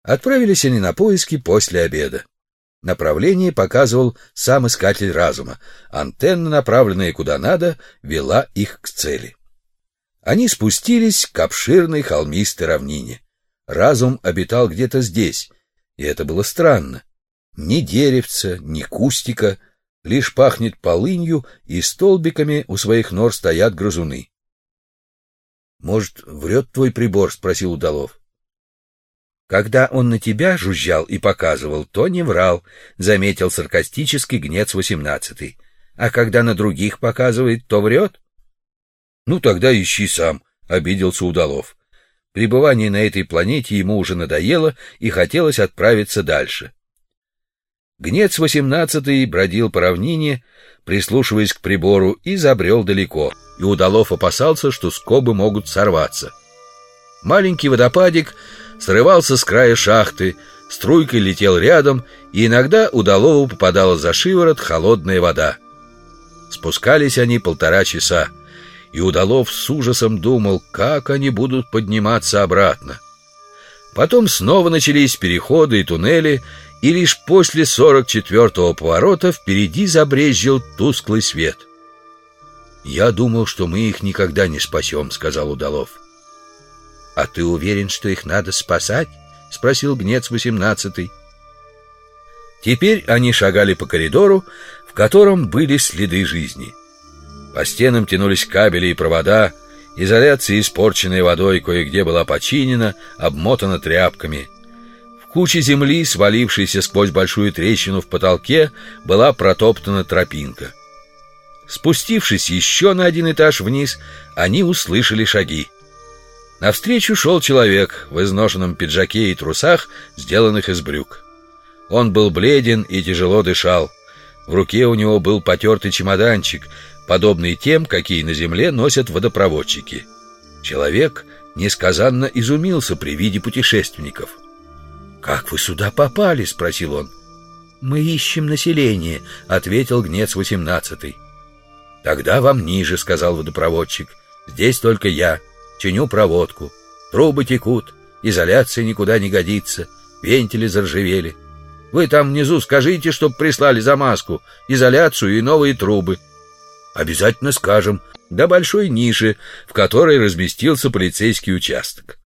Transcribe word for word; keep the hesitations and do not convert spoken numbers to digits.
Отправились они на поиски после обеда. Направление показывал сам искатель разума. Антенна, направленная куда надо, вела их к цели. Они спустились к обширной холмистой равнине. Разум обитал где-то здесь, и это было странно. Ни деревца, ни кустика, лишь пахнет полынью, и столбиками у своих нор стоят грызуны. — Может, врет твой прибор? — спросил Удалов. — Когда он на тебя жужжал и показывал, то не врал, — заметил саркастически Гнец восемнадцатый. — А когда на других показывает, то врет? — Ну, тогда ищи сам, — обиделся Удалов. Пребывание на этой планете ему уже надоело, и хотелось отправиться дальше. Гнец восемнадцатый бродил по равнине, прислушиваясь к прибору, и забрел далеко, и Удалов опасался, что скобы могут сорваться. Маленький водопадик срывался с края шахты, струйкой летел рядом, и иногда Удалову попадала за шиворот холодная вода. Спускались они полтора часа, и Удалов с ужасом думал, как они будут подниматься обратно. Потом снова начались переходы и туннели, и лишь после сорок четвёртого поворота впереди забрезжил тусклый свет. — Я думал, что мы их никогда не спасем, — сказал Удалов. — А ты уверен, что их надо спасать? — спросил Гнец восемнадцатый. Теперь они шагали по коридору, в котором были следы жизни. По стенам тянулись кабели и провода, изоляция, испорченная водой, кое-где была починена, обмотана тряпками. В куче земли, свалившейся сквозь большую трещину в потолке, была протоптана тропинка. Спустившись еще на один этаж вниз, они услышали шаги. Навстречу шел человек в изношенном пиджаке и трусах, сделанных из брюк. Он был бледен и тяжело дышал. В руке у него был потертый чемоданчик, подобный тем, какие на земле носят водопроводчики. Человек несказанно изумился при виде путешественников. — Как вы сюда попали? — спросил он. — Мы ищем население, — ответил Гнец восемнадцатый. — Тогда вам ниже, — сказал водопроводчик. — Здесь только я. Чиню проводку. Трубы текут, изоляция никуда не годится, вентили заржавели. Вы там внизу скажите, чтоб прислали замазку, изоляцию и новые трубы. — Обязательно скажем. До большой ниши, в которой разместился полицейский участок.